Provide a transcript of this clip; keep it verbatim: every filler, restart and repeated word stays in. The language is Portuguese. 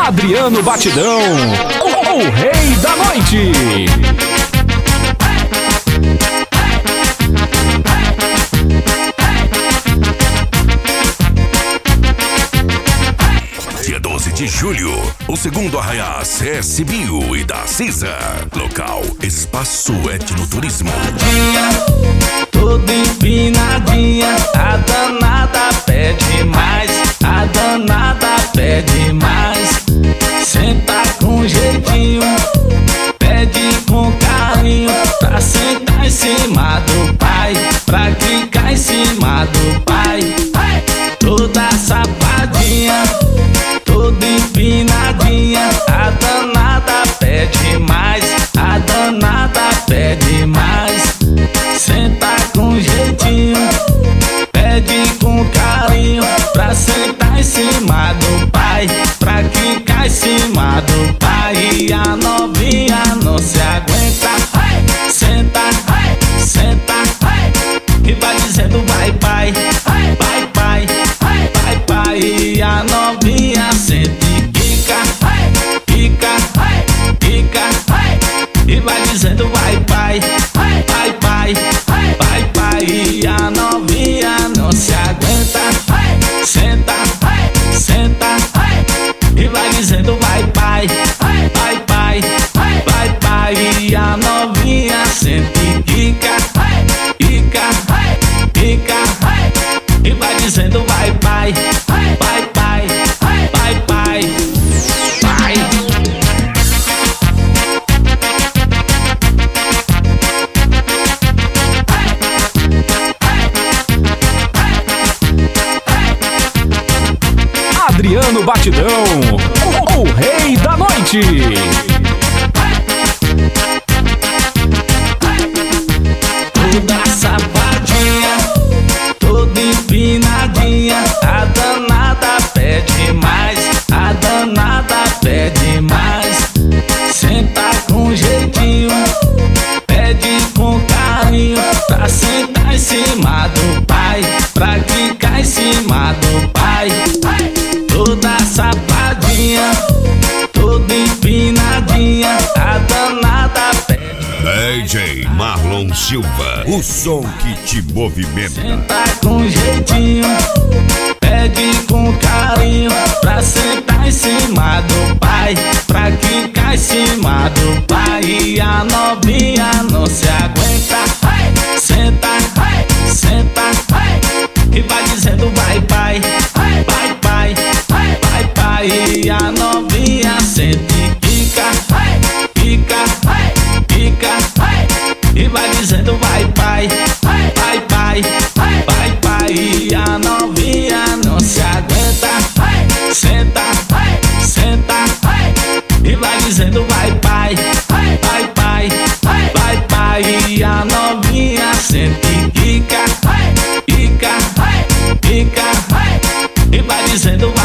Adriano Batidão, o, o rei da noite. Dia doze de julho, o segundo arraiá C S Bio e da Cisa. Local, Espaço Etnoturismo. Toda empinadinha, a danada pede mais, a danada pede mais. Senta com jeitinho, pede com carinho, pra sentar em cima do pai, pra clicar em cima do pai. Toda sapadinha, toda empinadinha, a danada pede mais, a danada pede mais. Senta com jeitinho, pede com carinho, pra sentar em cima do pai, pra quicar em cima do pai. E a novinha não se aguenta, senta, senta, e vai dizendo vai pai, vai pai, vai pai. E a novinha senta e quica, quica, quica, e vai dizendo vai pai, vai pai, vai pai. E a novinha não se aguenta, senta, senta, e vai dizendo vai pai, vai pai, vai pai. E a novinha senta e quica, quica, quica, e vai dizendo vai pai, vai pai, vai pai, vai. Adriano Batidão, o, o rei da noite. Toda sapadinha, toda empinadinha, a danada pede mais, a danada pede mais. Senta com jeitinho, pede com carinho, pra sentar em cima do pai, pra clicar em cima do pai. Toda sapadinha, toda empinadinha, a danada pede. D J Marlon Silva, o som que te movimenta. Senta com jeitinho, pede com carinho, pra sentar em cima do pai, pra quicar em cima do pai. E a novinha não se aguenta, senta, senta, e vai dizendo vai pai, vai pai, vai pai. E a novinha senta e quica, quica, quica, e vai dizendo vai pai, vai pai, vai pai. E a novinha não se aguenta, senta, senta, e vai dizendo vai pai, vai pai, vai pai. E a novinha senta e quica, quica, quica, e vai dizendo